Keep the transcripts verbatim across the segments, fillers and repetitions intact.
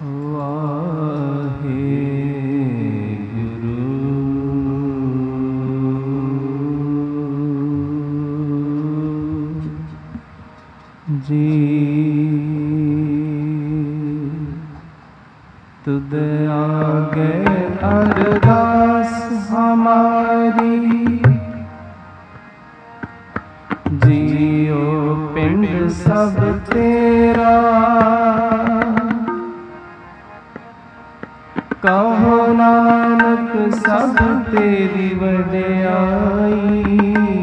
जी तुद आगे अरदास हमारी, जियो पिंड सब तेरा, कहो नानक सब तेरी वड्याई,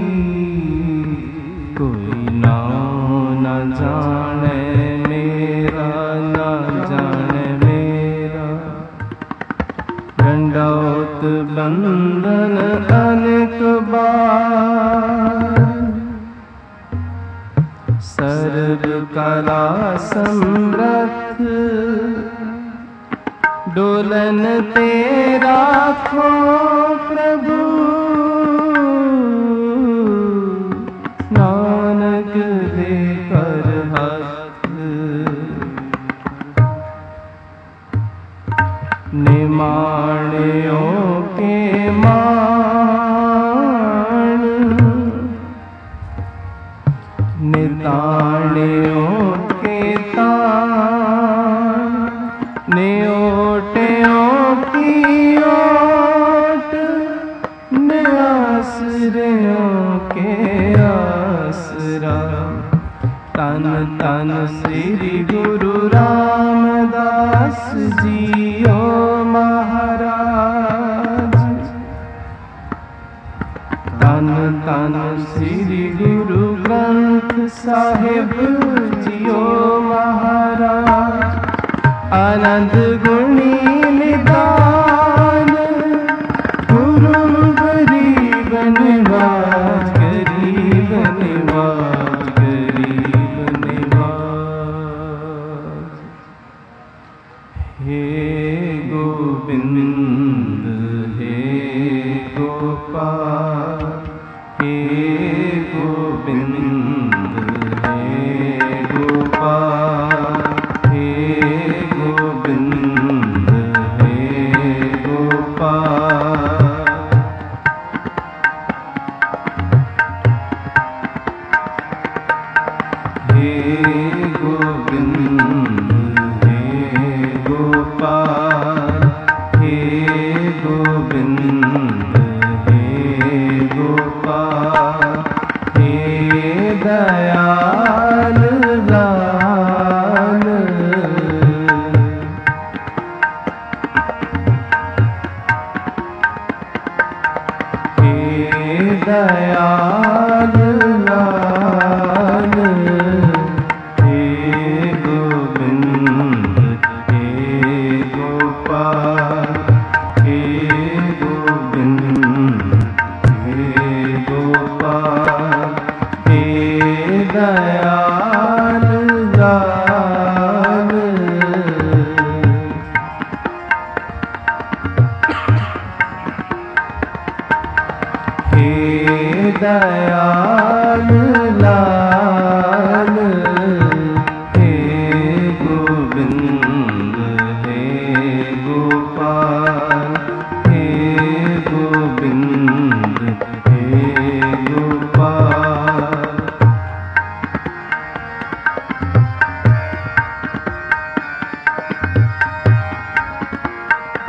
कोई नाम न जाने मेरा, न जाने मेरा। दंडौत बंदन अनेक बार, सर्व कला समर्थ, डोलन तेरा खो प्रभु, नानक दे कर हाथ। निमाणियों के मान, निताणियों के तान, न्योटियों की ओट, न्यासरियों के आसरा। तन तन श्री गुरु रामदास जियो महाराज, तन तन श्री गुरु ग्रंथ साहिब जियो महाराज। आनंद गुणी निदान, गुरु गरीब निवाज, गरीब निवाज, गरीब निवाज। हे गोविंद हे गोपाल, हे गोविंद हे गोपाल, हे गोविंद हे गोपाल। हे गोविंद हे गोपाल, हे गोविंद हे गोपाल। हे दयाल लाल, हे दयाल लाल, हे गोविंद हे गोपाल, हे गोविंद हे गोपाल। हे दयाल लाल, हे दयाल लाल, हे गोविंद हे गोपाल, हे गोविंद हे गोपाल।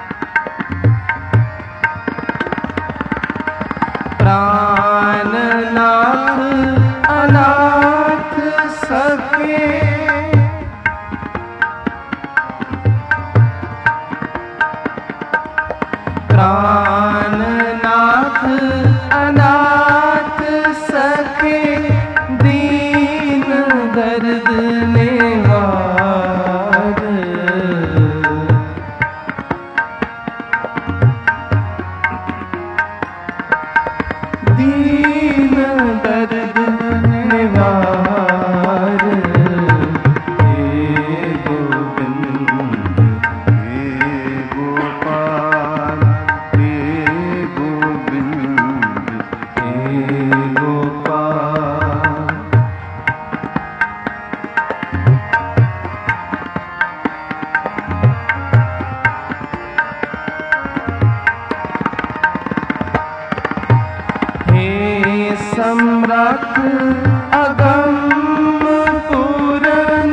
प्राण सम्राट अगम पूरन,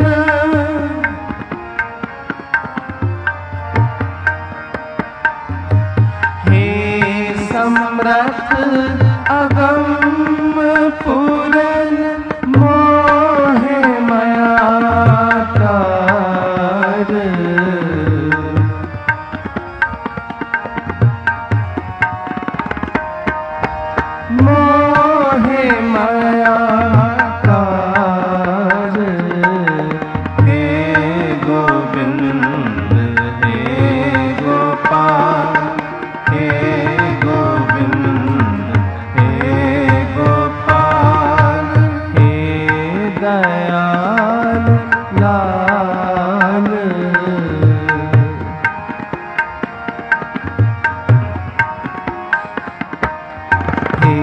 हे सम्राट अगम पूरन, मोहे माया तार, मोहे माया तार, हे गोविंद हे गोपाल, हे गोविंद हे गोपाल, हे दयाल लाल, हे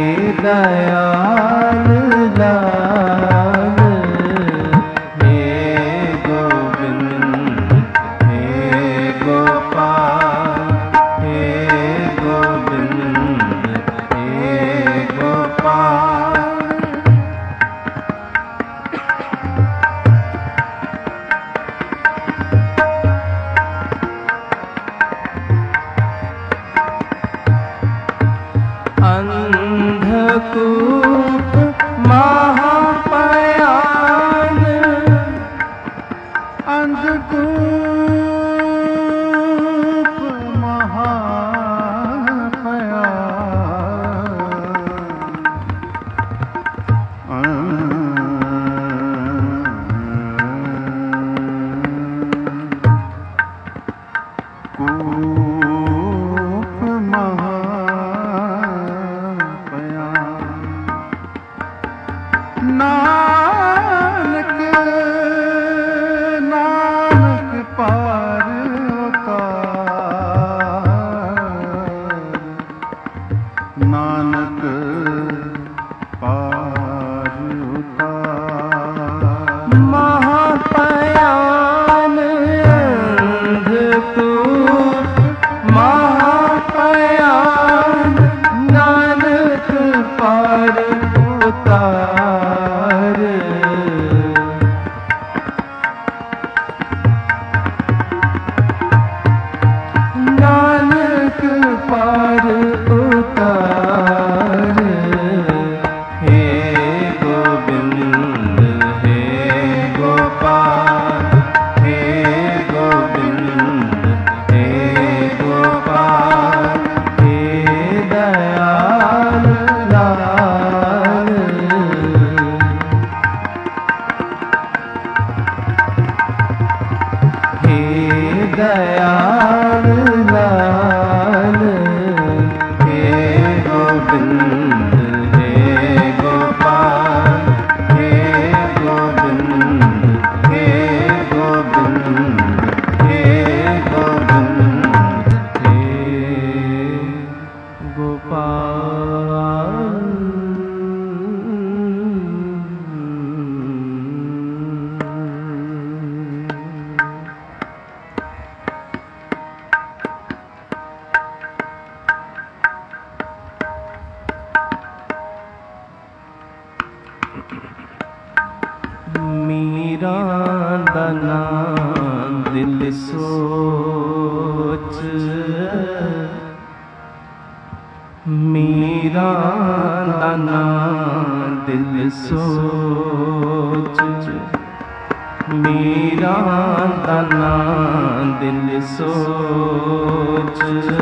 दयाल लाल, हे गोविंद हे गोपाल, हे गोविंद हे गोपाल। अंधकूप महापयान, अंधकूप नानक नानक पार उतार, नानक पार उतार। महापयान अंधकूप महापयान, नानक पार उतार, नानक पार उतार, हे गोविंद हे गोपाल, हे गोविंद हे गोपाल, हे दयाल लाल, हे दयाल लाल, हे गोविंद हे गोपाल, हे गोविंद हे गोविंद हे गोविंद हे गोपाल। मीरा दना दिल सोच, मीरा दना दिल सोच, मीरा दना दिल सोच,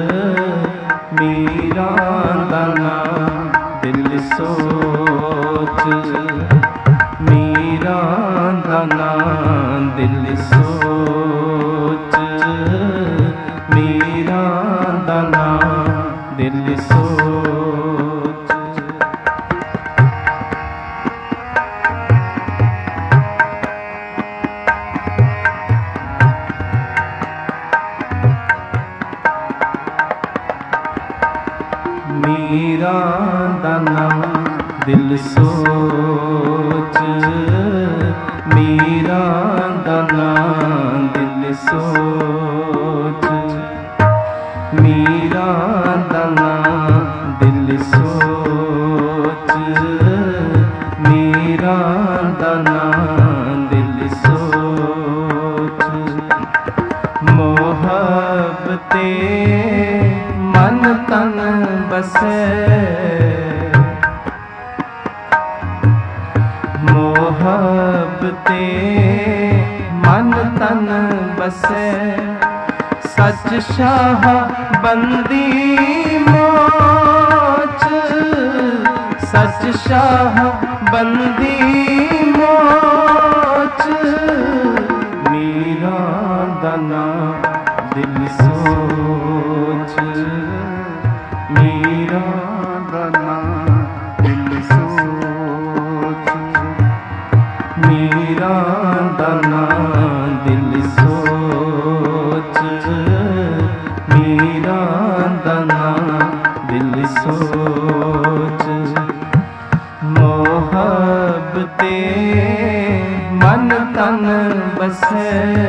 मीरा दना दिल सोच, मीरा दना दिल सोच, मीरा दना दिल सोच। मीरा दना दिल सोच, मीरा दना दिल सोच, मीरा दना दिल सोच, ते मन तन बसे, मोहब्बते मन तन बसे। सच शाह बंदी मोच, सच शाह बंदी मोच। मीरा दना दिल सोच, मीरा दना दिल सोच, मीरा दना दिल सोच, मीरा दना दिल सोच। मोहब्बते मन तन बसे,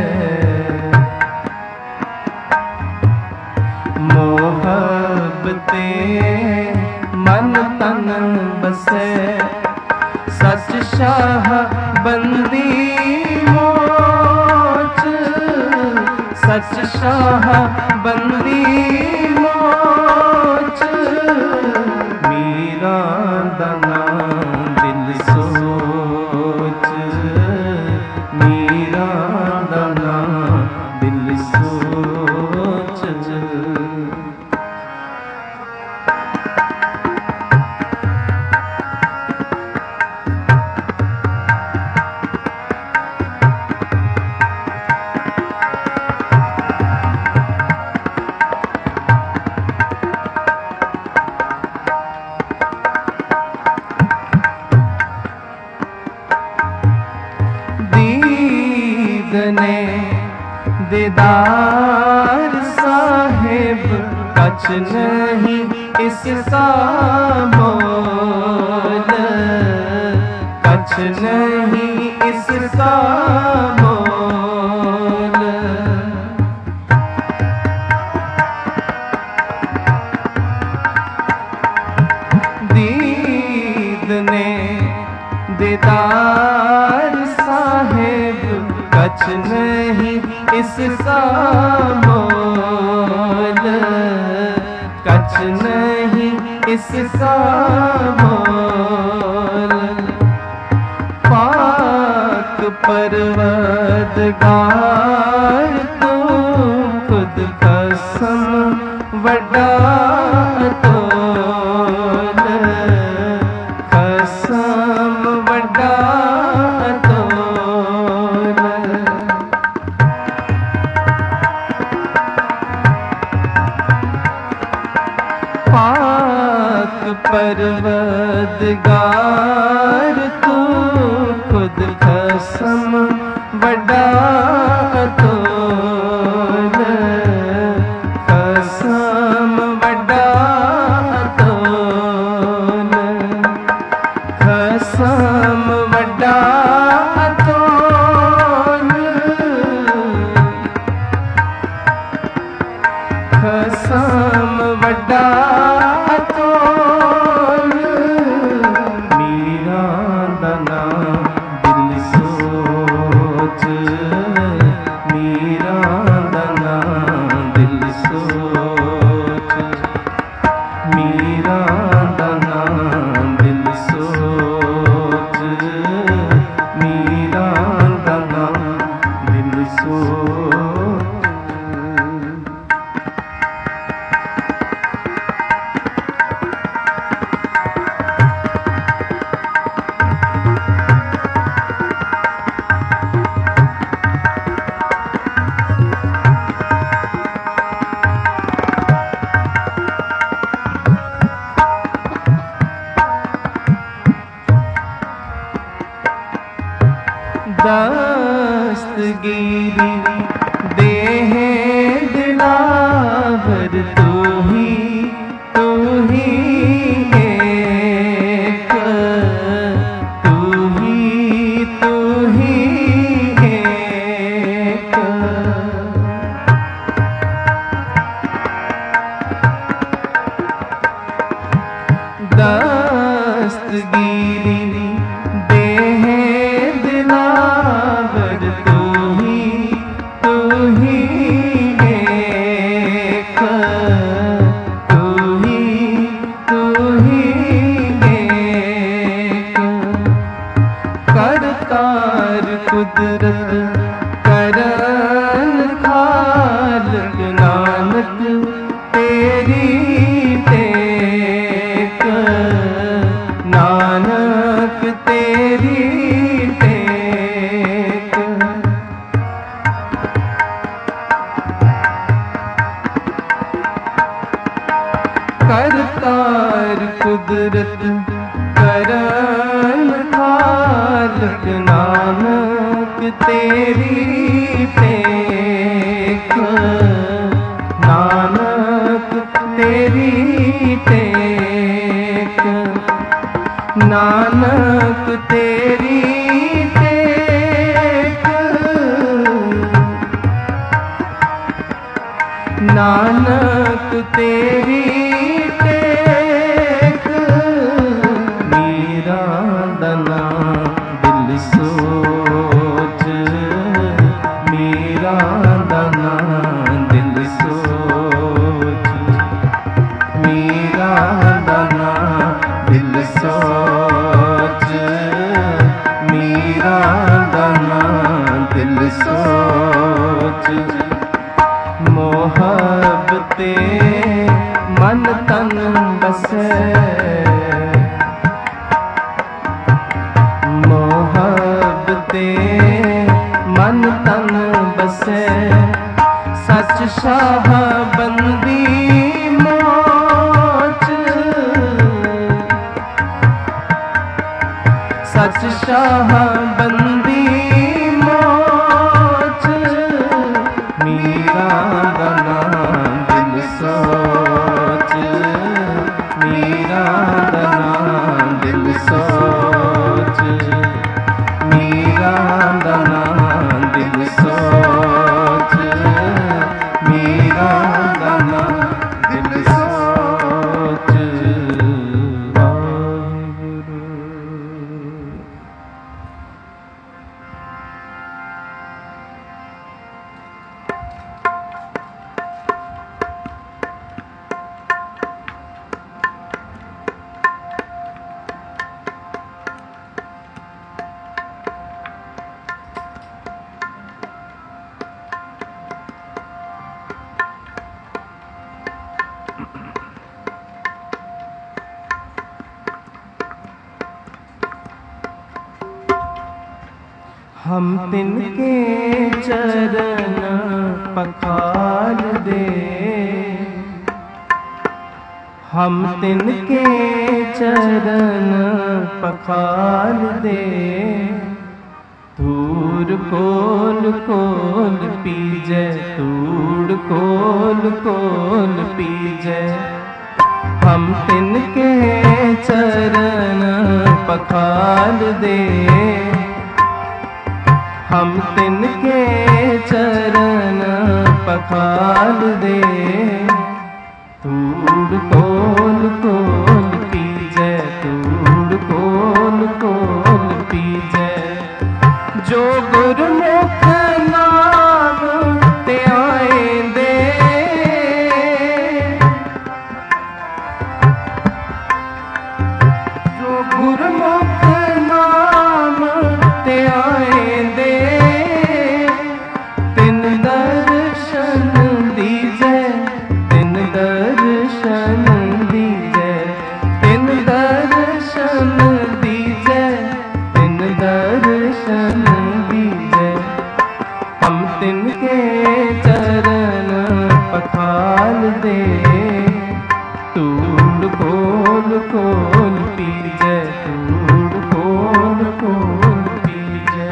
मोहब्बते मन तन बसे। सच शाह बंदी मोच, सच शाह बंदी मोच। मीरा दना दिल सोच, मीरा दना दिल सोच। दीदने दीदार साहिब कछ नहीं इसका मोल, कछ नहीं इसका मोल। दीदने दीदार साहिब कछ नहीं इसका मोल, कछ नहीं इसका मोल। पाक परवरदिगार तू खुद कसम वड्डा तोल, कसम वड्डा तोल। पाक परवरदिगार तू खुद कसम वड्डा तोल, कसम वड्डा तोल, कसम वड्डा तोल, कसम वड्डा तोल। मीरा दना दिल सोच, मीरा दना दिल सोच, मीरा दना दिल सोच, मीरा दना दिल सोच। दस्तगीरी देह दिलावर तू ही तू ही एक, तू ही तू ही एक। दस्तगीरी देह दिलावर तू ही तू ही एक, चमत्कार कुदरत करन खालक नानक तेरी टेक नानक तेरी टेक नानक तेरी टेक नानक तेरी टेक मेरा दना दिल सोच मेरा दना दिल सोच मेरा दना दिल सोच मेरा दना दिल सोच मोहब्बते मन तन बसे मोहब्बते मन तन बसे सच शाह बंदी मोच सच शाह बंदी मोच मेरा दना दिल सोच मेरा दना दिल सोच मेरा दना दिल सोच मेरा दना दिल सोच वाहिगुरू। हम तिनके चरण पखाल दे हम तिनके चरण पखाल दे धूड़ कोल कोल पीजे धूड़ कोल कोल पीजे हम तिनके चरण पखाल दे हम तिनके चरण पखाल दे धूड़ कोल कोल पीजे धूड़ कोल कोल पीजे जो गुरमुख नाम ते आए दे जो गुरमुख नाम ते आए दे तिन दर्शन दीजे तिन दर्शन दीजे तिन दर्शन दीजे तिन दर्शन दीजे हम तिनके चरण पखाल दे धूड़ कोल कोल पीजे धूड़ कोल कोल पीजे।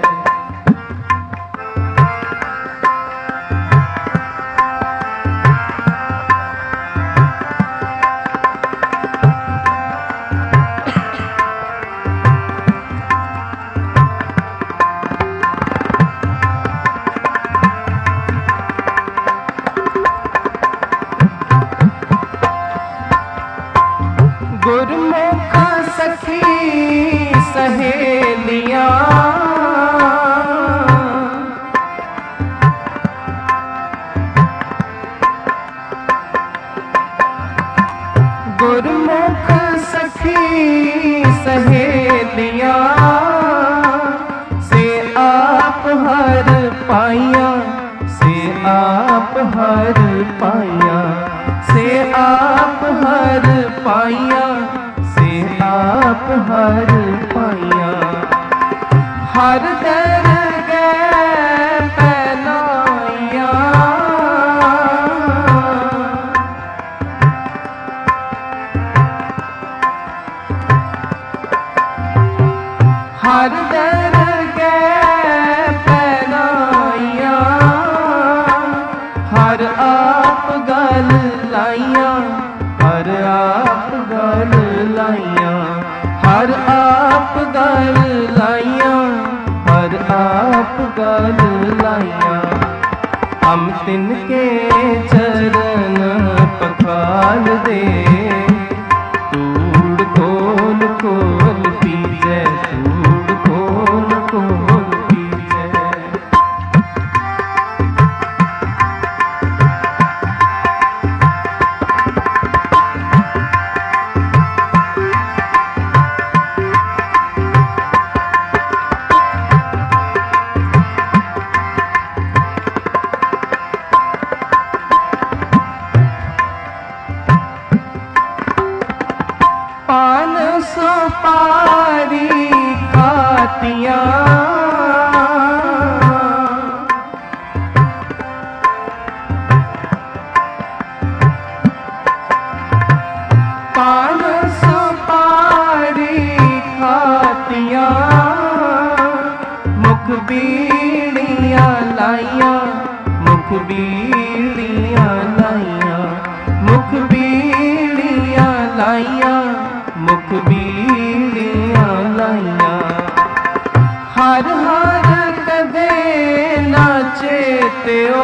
गुरमुख सखी सहेलियां गुरमुख सखी सहेलियां से आप हर पाइया से आप हर पाइया से आप हर पाइया से आप हर पाइया हर दर गए पहनाइया हर आप गल लाइया, हर आप गल लाइया, हर आप गल लाइया, हर आप गल लाइया। हम तिनके चरण पखाल दे, तूड़ खोल खोल पीजे, तूड़ खोल खोल पीजे। पान सुपारी खातियाँ, पान सुपारी खातियाँ, मुख बीड़ियाँ लाइया, मुख बीड़ियाँ लाइया, मुख बीड़ियाँ लाइया, मुख बीड़ियाँ लाइया। हर हर कदे नाचे त्यो,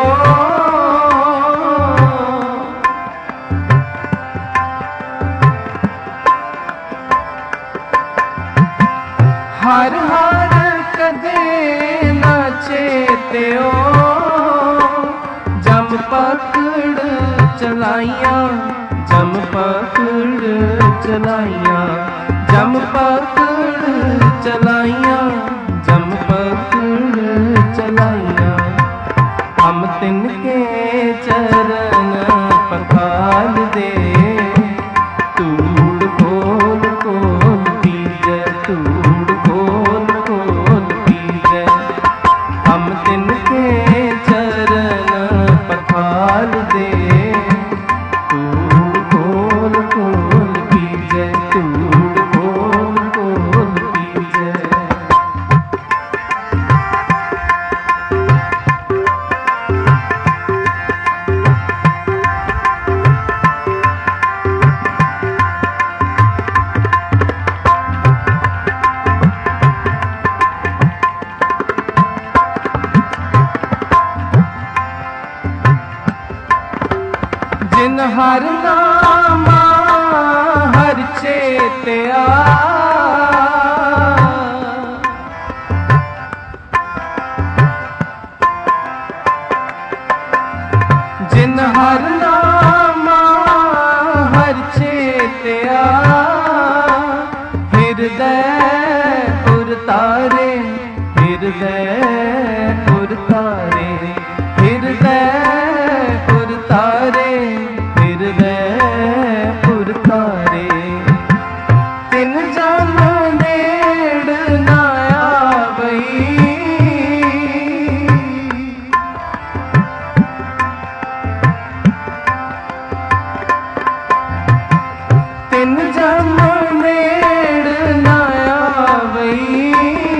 हर हर कदे नाचे त्यो। जम पकड़ चलाइया, जम पकड़ चलाइया, जम पकड़ चलाइया, जम पकड़ चलाइया। हम तिनके चरण पखाल दे, तूड़ खोल खोल पीजे, तूड़ खोल खोल पीजे। हम तिनके चरण पखाल दे, तूड़ खोल खोल पीजे, तूड़ खोल खोल पीजे। जिन हर नामा हर चेत्या, जिन हर नामा हर चेत्या। हृदय उरतारे, हृदय उरतारे, हृदय उरतारे, हृदय उरतारे। तिन जन नेड़ न आवई, तिन जन नेड़ न आवई।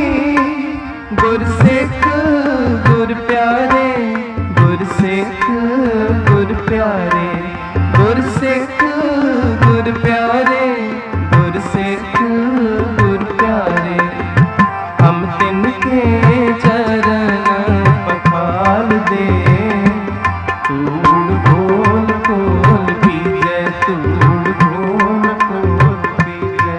गुरसिख गुर प्यारे, गुरसिख गुर प्यारे, गुरसिख गुर प्यारे, गुरसिख गुर प्यारे। हम तिनके चरण पखाल दे, तूड़ खोल खोल पीजे, तूड़ खोल खोल पीजे।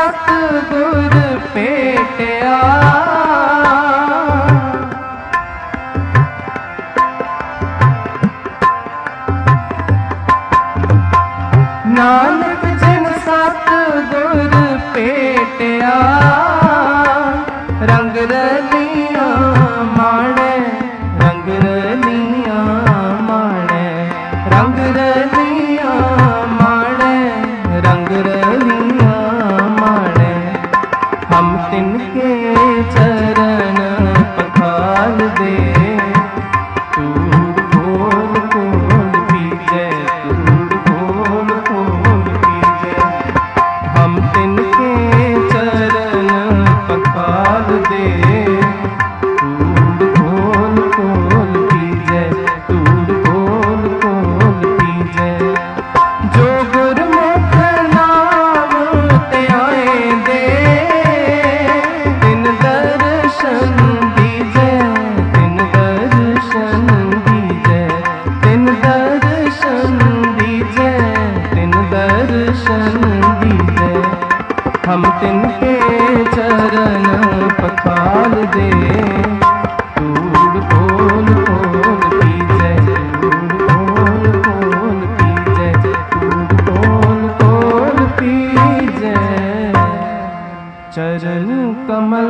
सतगुर भेटिया। नानक जिन सतगुर भेटिया, रंग रलियां माणे, रंग रलियां माणे, रंग रलियां माणे, रंग रलियां माणे। हम तिनके चरण पखाल दे, तूड़ खोल खोल पीजे, तूड़ खोल खोल पीजे। हम तिनके चरण पखाल दे, तूड़ खोल खोल पीजे, तूड़ खोल खोल पीजे। जो गुरमुख नाम ते आए दे, तिन दर्शन दीजे, तिन दर्शन दीजे, तिन दर्शन दीजे, तिन दर्शन दीजे। हम तिनके चरण पखाल दे, तूड़ खोल खोल पीजे, तूड़ खोल खोल पीजे, तूड़ खोल खोल पीजे। चरण कमल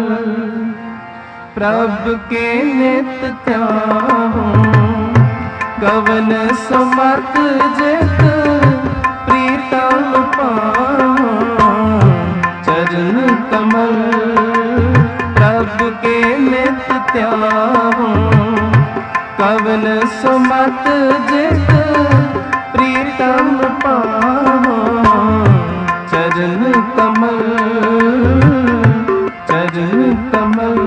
प्रभु के नित ध्याऊं, कवन सुमत जित प्रीतम पाऊं। चरण कमल प्रभु के नित ध्याऊं, कवन सुमत जित प्रीतम पाऊं। चरण कमल, चरण कमल।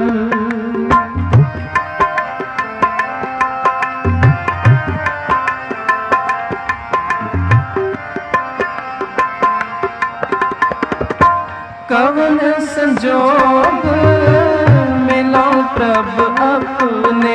कवन संजोग मिलो प्रभु अपने,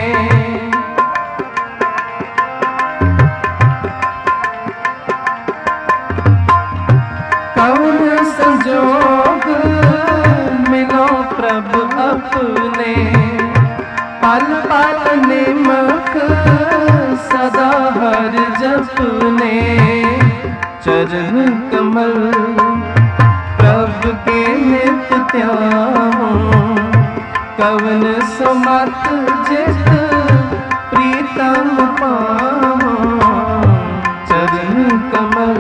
कवन संजोग मिलो प्रभु अपने। पल पल निमक सदा हर जपने। चरण कमल प्रभु के नित ध्याऊं, कवन सुमत जित प्रीतम पाऊं। चरण कमल,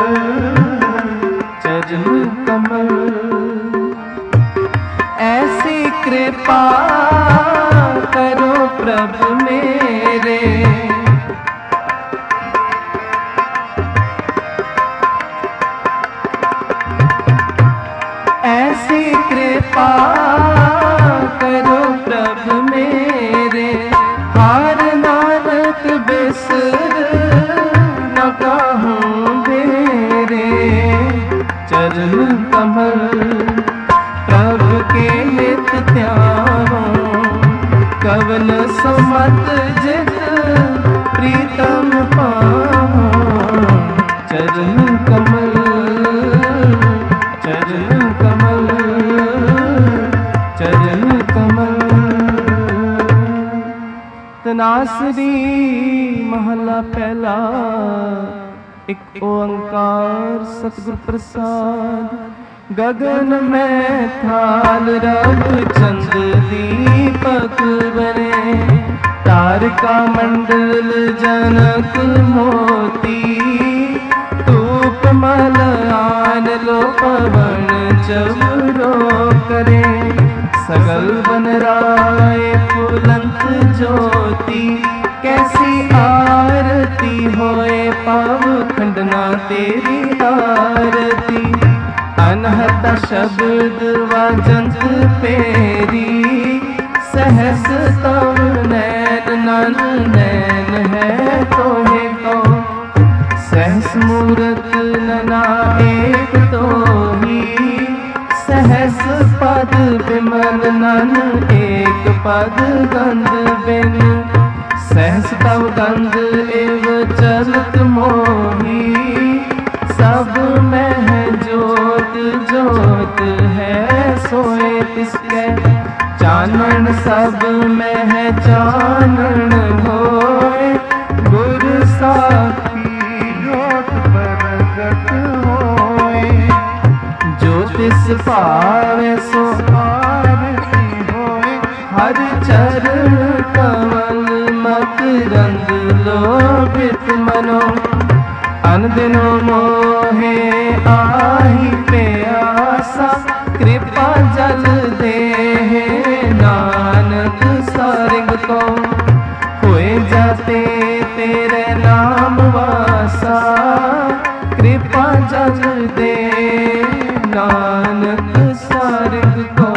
चरण कमल। ऐसी कृपा करो प्रभु मेरे, ऐसी कृपा करो प्रभु मेरे। हार नानक बिसर न कहूँ बेरे। चरण कमल प्रभु के नित ध्याऊं, कवन सुमत जित प्रीतम पाऊं। चरण कमल, चरण कमल, चरण कमल। तनासरी महला पहला। एक ओंकार सतगुर प्रसाद। गगन में थाल रब चंद दीपक बने। तारका मंडल जनक मोती। धूप मल आन लो पवन चवरो करे। सगल बन राय फुलंत ज्योति। कैसी आरती होए पाव खंडना तेरी आरती। अनहद शब्द वाजंत पेरी। सहस तव नैन नन नैन है तोहे को। सहस मूरत नना एक तो ही। सहस पद विमल नन एक पद गंध बिन। सहस तव गंध एव चलत मोही। सब में है ज्योत ज्योत सब में चानन होए, गुर साखी जोत प्रगट होए। जो तिस पावे सो आरती होए, हर चरण कमल मकरंद लोभित मनो। अनदिनो मोहे आही प्यासा, कृपा जल देहे नानक सारिग को। होए जाते तेरे नाम वासा, कृपा जल दे नानक सारिग को।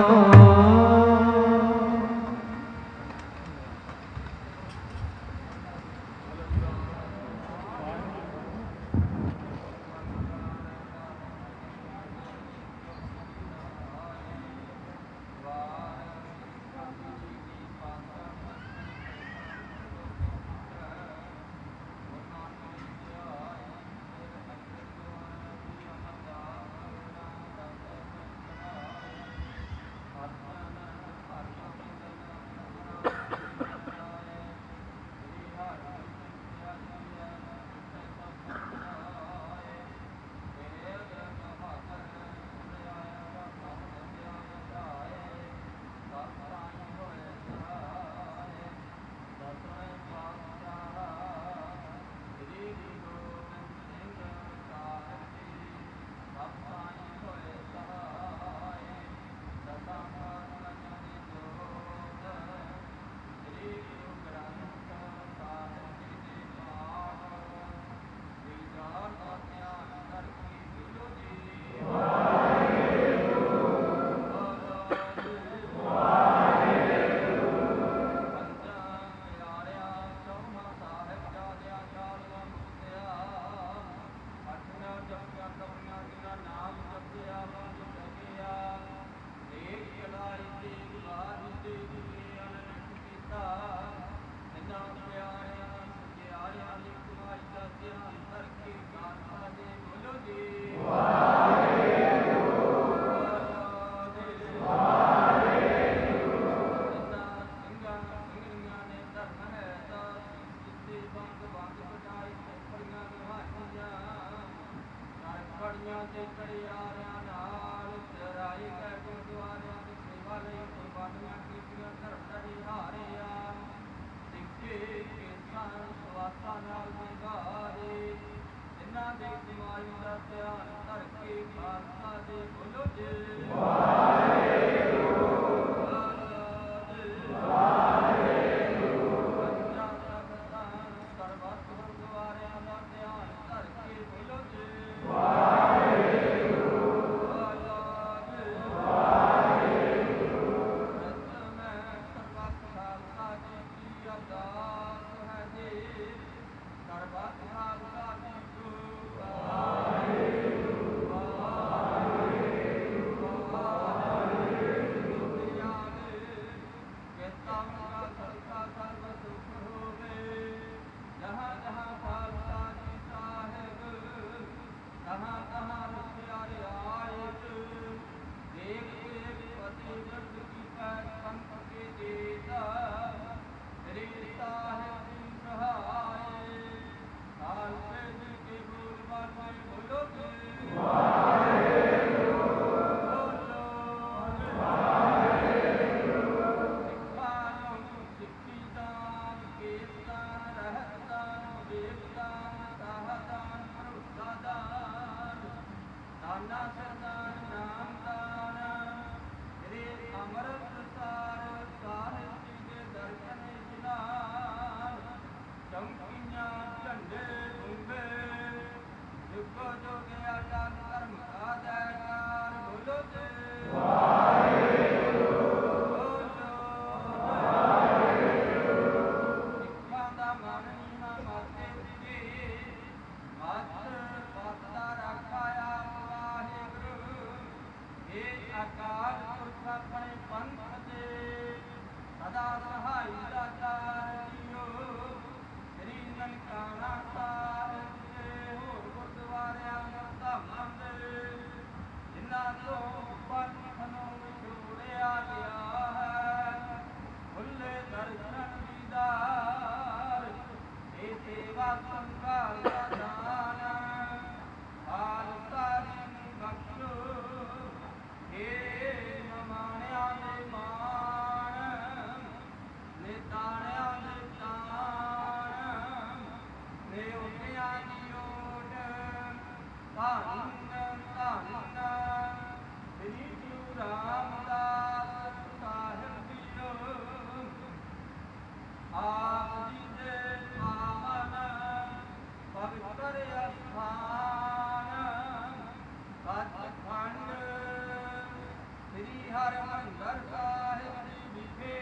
सचखंड श्री हरमंदिर साहिब जी विखे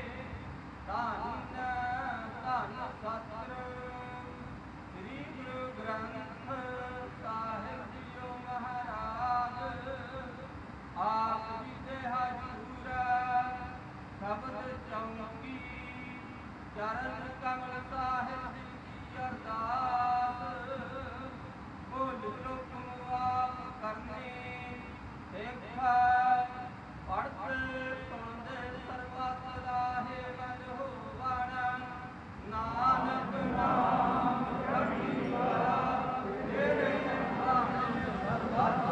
धन धन सत्र श्री गुरु ग्रंथ साहिब जीओ महाराज आप जी दे हजूर शब्द चौकी चरण कमल साहिब जी की अरदास बोल लोक आप करने देखा पढ़ते सुनते सर्वत राहे बन हो वाणा नानक नाम रटी वाला तेरे नाम सर्वत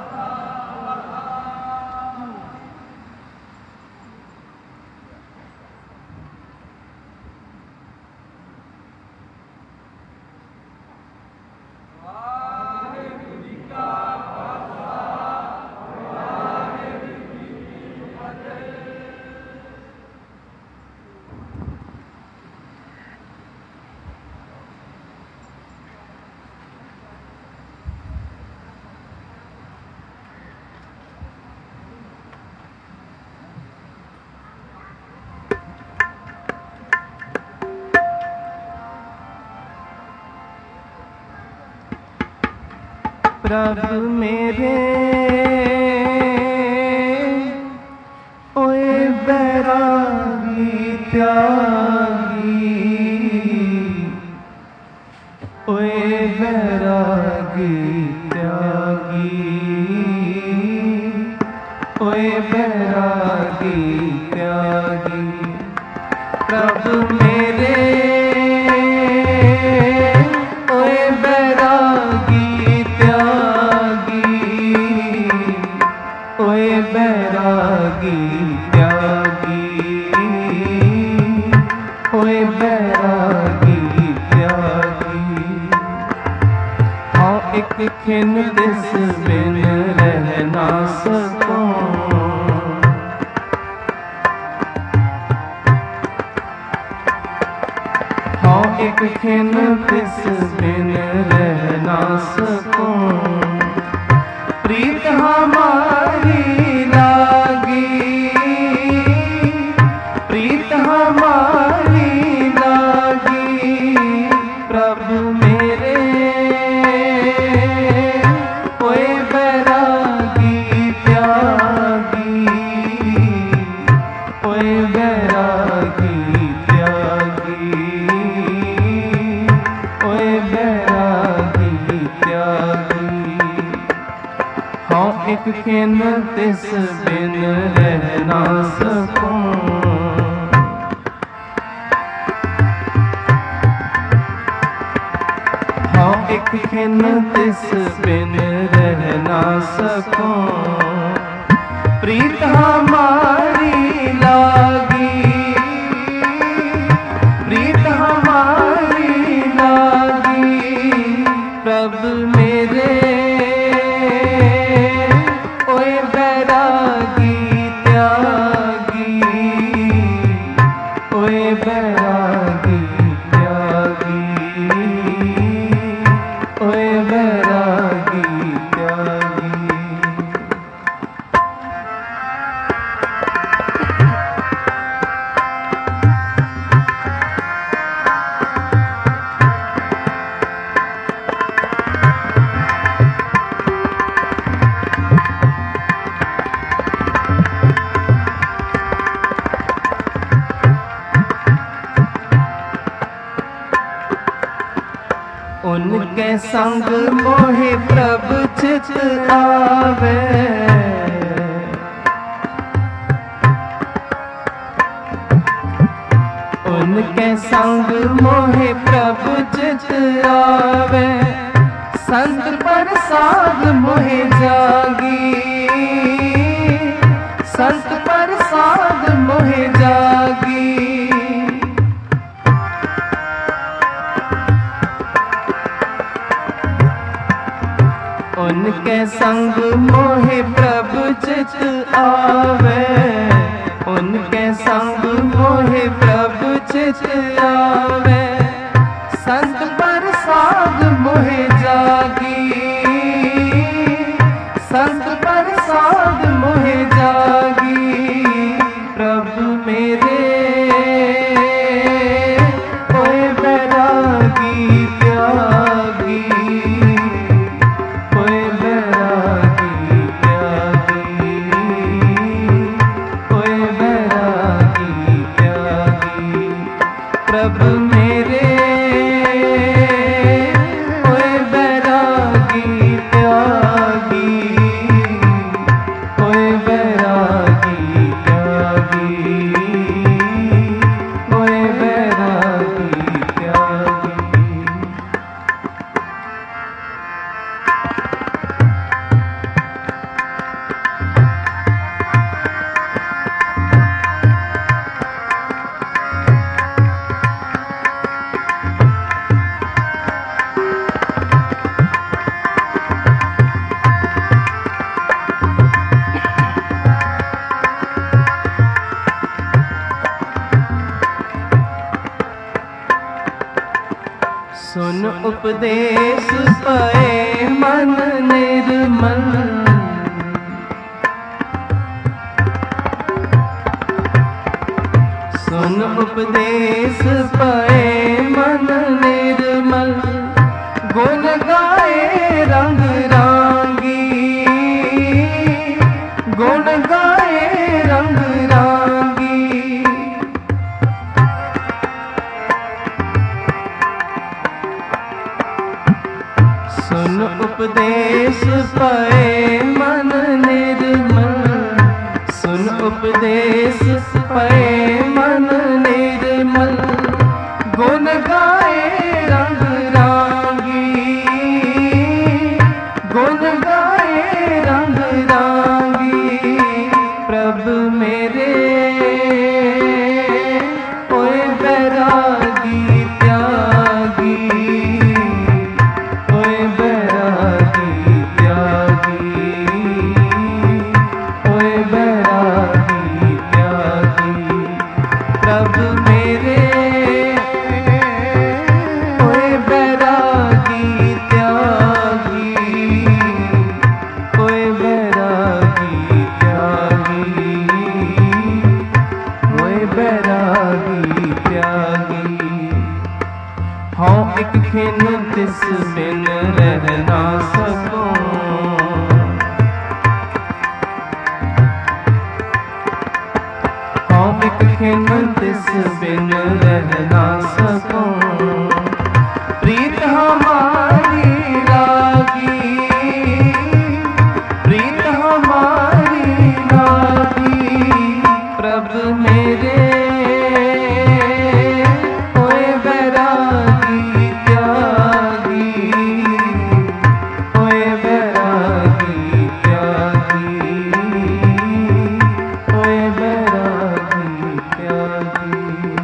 प्रभु मेरे ओए बैरागी त्यागी ओए बैरागी त्यागी ओए बैरागी त्यागी प्रभु मेरे ओए बैरागी ओए बैरागी त्यागी ओए बैरागी त्यागी हाँ एक खिन दिस बिन रह ना सकूं हाँ एक खिन दिस बिन रह ना सकूं प्रीत हमारी लागी प्रीत हमारी लागी प्रभु मेरे ओए बैरागी त्यागी ओए बैरागी त्यागी ओए बैरागी त्यागी हाँ एक खिन तिस बिन रह ना सकूं हाँ एक खिन तिस बिन रह ना सकूं प्रीत हमारी लागी प्रीत हमारी लागी प्रभु मेरे ओए बैरागी त्यागी ओए बैरागी त्यागी ओए बैरागी त्यागी उनके संग मोहे प्रभु चित आवे उनके संग मोहे प्रभु चित आवे संत प्रसाद मोहे जागी संत प्रसाद मोहे जागी उनके संग मोहे प्रभु चित आवे उनके संग मोहे प्रभु चित आवे संत प्रसाद मोहे जागी संत प्रसाद मोहे जागी। प्रभु मेरे होए बैरागी त्यागी, होए बैरागी त्यागी, होए बैरागी त्यागी। प्रभु मेरे होए बैरागी त्यागी, होए बैरागी त्यागी, होए बैरागी त्यागी। सुन उपदेश पाए मन निर्मल, सुन उपदेश पाए मन निर्मल। गुण गाए रंग रांगी, गुण गाए रंग रांगी। सुन उपदेश पाए मन निर्मल, सुन उपदेश पाए मन निर्मल। गुण गाए रंग रांगी, गुण गाए रंग रांगी। प्रभु मेरे होए बैरागी त्यागी, होए बैरागी त्यागी, होए बैरागी त्यागी। प्रभु मेरे होए बैरागी त्यागी, होए बैरागी त्यागी, होए बैरागी त्यागी। हाँ एक खिन तिस बिन रह ना सकूं, हाँ एक खिन तिस बिन रह ना सकूं। प्रीत हमारी लागी, प्रीत हमारी लागी। प्रभु मेरे होए बैरागी त्यागी, होए बैरागी त्यागी, होए बैरागी त्यागी।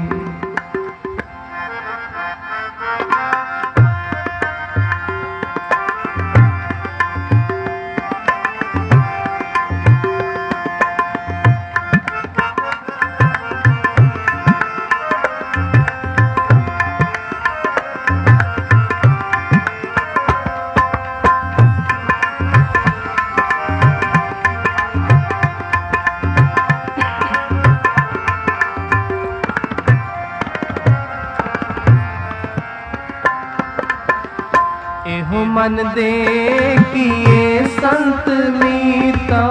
एहो मन देखिए संत मीता,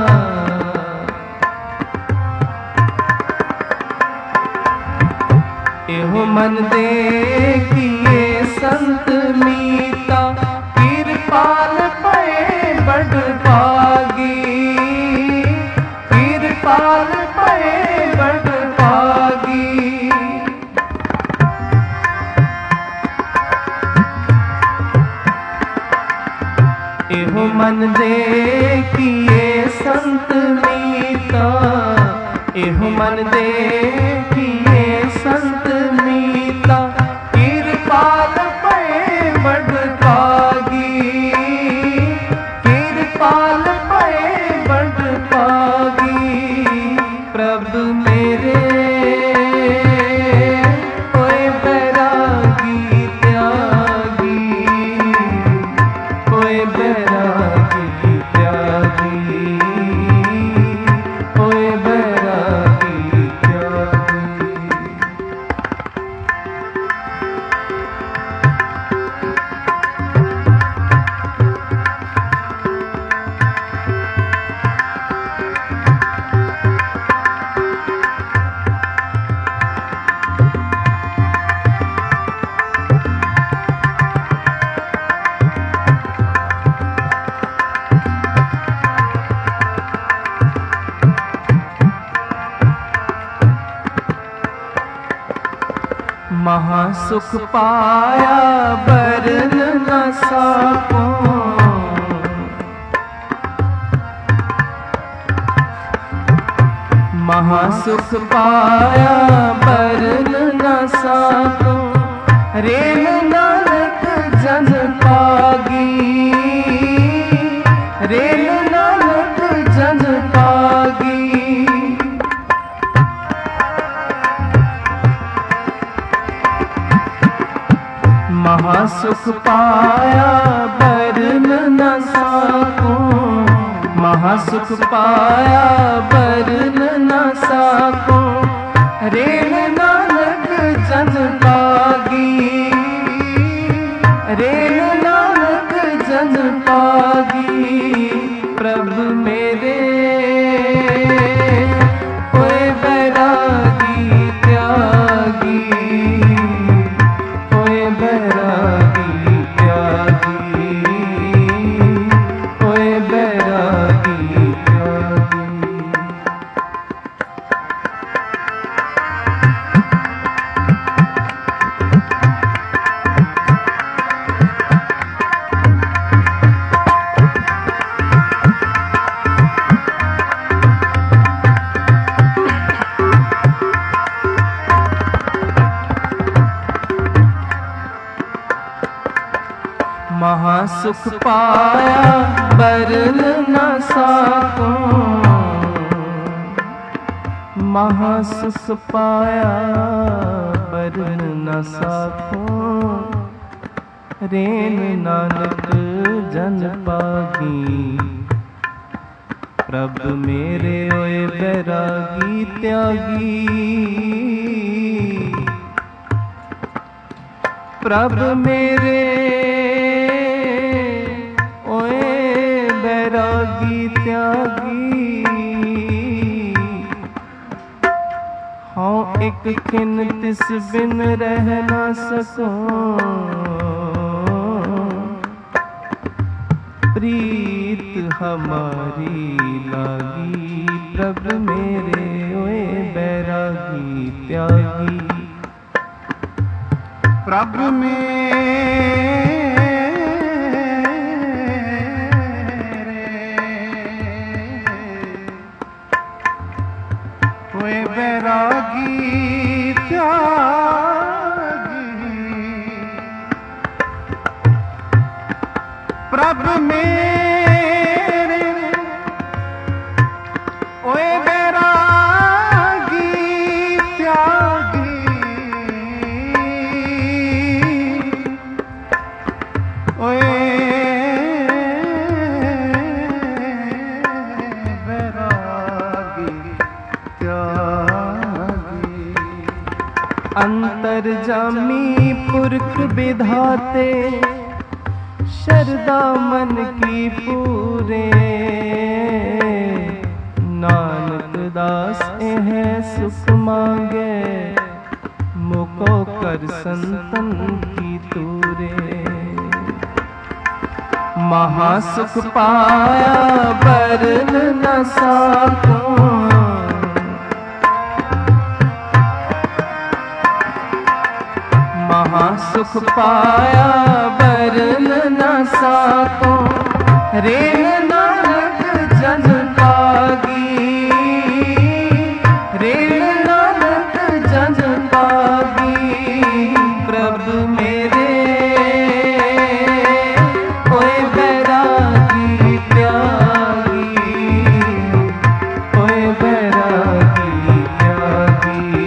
एहो मन देखिए संत मीता। कृपाल पे बड़ पागी, कृपाल पे बड़ पागी। एहो मन देखिए संत मीता, एहो मन देखिए संत मीता। कृपाल पे बड़ पागी, कृपाल पे बड़ पागी। प्रभु मेरे होए बैरागी त्यागी, होए बैरागी त्यागी। महासुख पाया बरन न साको। महासुख पाया बरन न साको। रेन नानक जन पागी, रेन नानक जन पागी। महासुख पाया बरन न साको। महासुख पाया बरन न साको। रेन नानक जन पागी, रेन नानक जन पागी। प्रभु मेरे होए बैरागी त्यागी, होए बैरागी त्यागी, होए बैरागी त्यागी। महासुख पाया बरन न साको। महासुख पाया बरन न साको। रेन नानक जन पागी। प्रभु मेरे ओए बैरागी त्यागी। प्रभु मेरे बैरागी त्यागी। हाँ एक खिन तिस बिन रह न सकूं। प्रीत हमारी लागी। प्रभु मेरे ओए बैरागी त्यागी। प्रभु में बैरागी त्यागी। प्रभु मेरे ओए बैरागी त्यागी। ओए बैरागी त्यागी। अंतर्जामी पुरख विधाते शरदा मन की पूरे। नानक दास है सुख मांगे मुको कर संतन की तूरे। महासुख पाया बरन न साको। महासुख पाया बरन न साको। रेन नानक जन पागी, रेन नानक जन पागी। प्रभु मेरे ओए बैरागी त्यागी। ओए बैरागी त्यागी।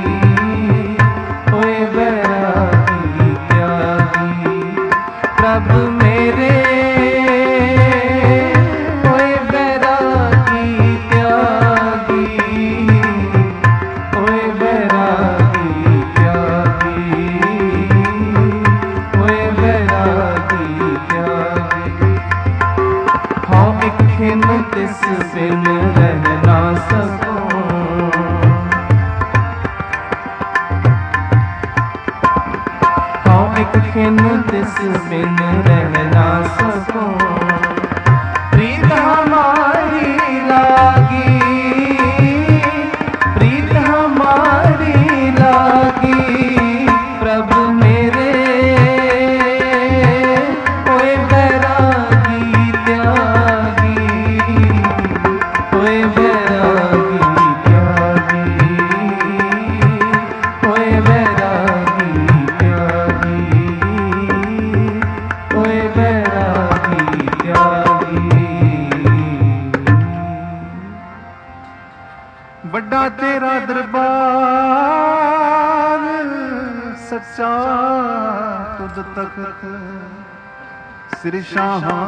ओए बैरागी त्यागी। प्रभु मेरे ओए बैरागी त्यागी। ओए बैरागी त्यागी। ओए बैरागी त्यागी। हाँ एक खिन तिस बिन रह ना सकूं। हाँ एक खिन तिस बिन रह ना सकूं। प्रीत हमारी लागी, प्रीत हमारी लागी। ਵੱਡਾ ਤੇਰਾ ਦਰਬਾਰ ਸੱਚਾ ਤੁਧ ਤਖਤ ਸਿਰ ਸ਼ਾਹਾਂ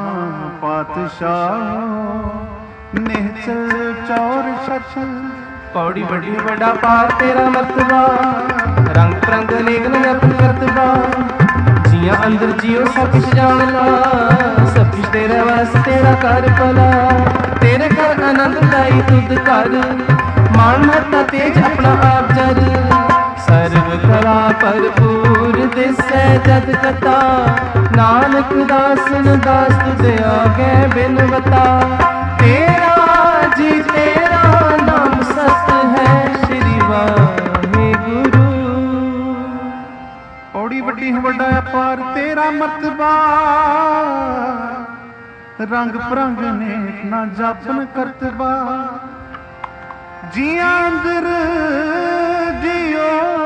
ਪਾਤਸ਼ਾਹ ਨਿਹਚਲ ਚੌਰ ਛਛ। पौड़ी बड़ी बड़ा पार तेरा मर्तबा रंग परंग अनेक ने अपन करतबा जिया अंदर जियो सब कुछ जान ला सब कुछ तेरे वास तेरा कर भला तेरे घर आनंद दाई तुद कर मान महता तेज अपना आप जर सर्व कला भरपूर दिसै जद कथा नानक दासन दास तुद आगे बिनवता तेरा जी तेरा नाम सत है श्री वाहेगुरु। पौड़ी वड्डी वड्डा अपार तेरा मर्तबा रंग परंग नेक ना जापन करतबा जिया अंदर जियो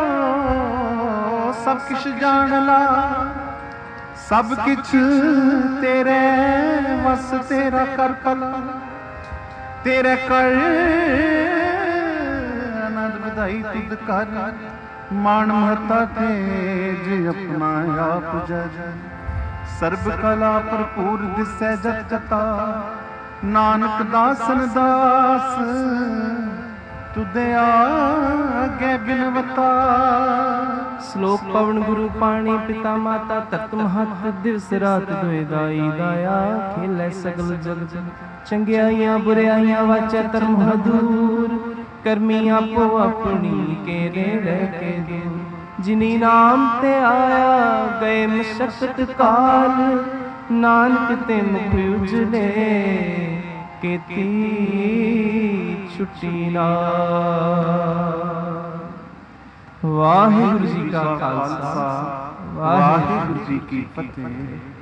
सब किश जान ला सब किछ तेरे वस तेरा कर भला तेरे कर आनंद बधाई तुद कर मान महता तेज अपना आप जज सर्ब कला भरपूर दिसै जत कथा नानक दासन दास तुद आगे बिनवता। श्लोक पवन गुरु पाणी पिता माता तत महत दिवस रात दुए दाई दाया खेलै सगल जगत चंगियाइयां बुराइयां वाचा धर्म हदूर करमी आपो अपनी केरे रह के दूर जिनी नाम ते आया गए मशक्कत काल नानक ते मुख उजले केती छुट्टी नाल। वाहिगुरु जी का खालसा वाहिगुरु जी की फतेह।